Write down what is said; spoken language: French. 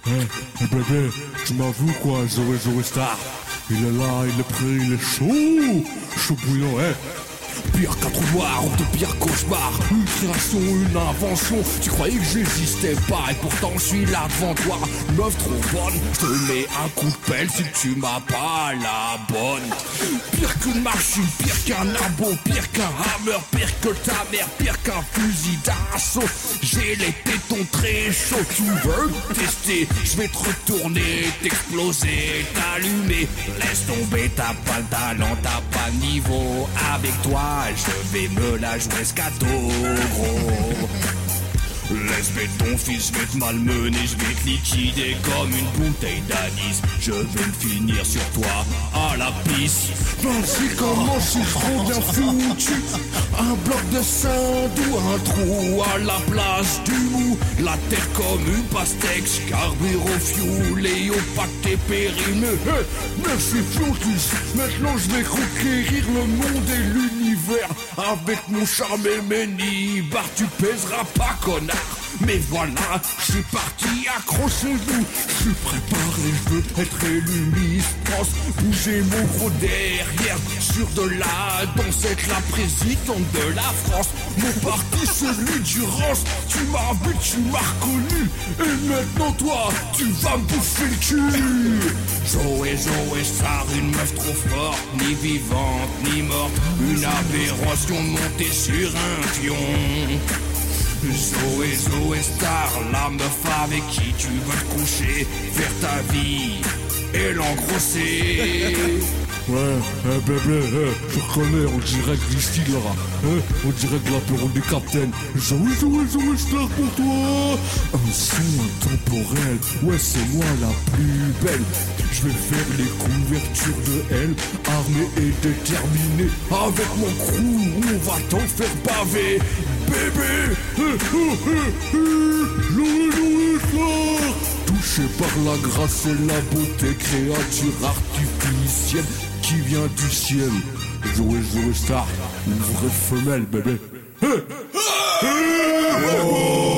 Bébé, tu m'as vu quoi, Zoé Star. Il est là, il est prêt, il est chaud. Chaud bouillant, Pire qu'un trou noir ou de pire cauchemar. Une création, une invention. Tu croyais que j'existais pas et pourtant je suis là devant toi. Meuf trop bonne, je te mets un coup de pelle si tu m'as pas la bonne. Pire qu'une machine, pire qu'un abo, pire qu'un hammer, pire que ta mère, pire qu'un fusil d'assaut. J'ai les tétons très chauds, tu veux tester? Je vais te retourner, t'exploser, t'allumer. Laisse tomber, t'as pas le talent, t'as pas le niveau. Avec toi je vais me la jouer scato, gros. Laisse ton fils, je vais te malmener, je vais te liquider comme une bouteille d'anis. Je vais me finir sur toi à la pisse. Vas-y, comment je suis trop bien foutu. Un bloc de sand ou un trou à la place du mou. La tête comme une pastèque, carbure au fioul et au paquet périmé. Merci Flotus, maintenant je vais conquérir le monde et l'univers. Avec mon charme et mes nibards, tu pèseras pas, connard. Mais voilà, je suis parti, accrochez-vous. Je suis préparé, je veux être élu Miss France. Bouger mon gros derrière, sûr de la danse, être la présidente de la France. Mon parti, celui du Rance. Tu m'as vu, tu m'as reconnu. Et maintenant toi, tu vas me bouffer le cul. Zoé Star, une meuf trop forte, ni vivante, ni morte. Une aberration montée sur un pion. Zoé Star, la meuf avec qui tu veux te coucher, faire ta vie et l'engrosser. Ouais, bébé, je reconnais, on dirait que d'ici là, on dirait que l'apéro du capitaine. Zoé Star pour toi. Un son intemporel, ouais c'est moi la plus belle. Je vais faire les couvertures de elle, armée et déterminée. Avec mon crew, on va t'en faire baver. Bébé, Zoé Star. Touché par la grâce et la beauté, créature artificielle qui vient du ciel. Zoé Star, une vraie femelle, bébé. Oh.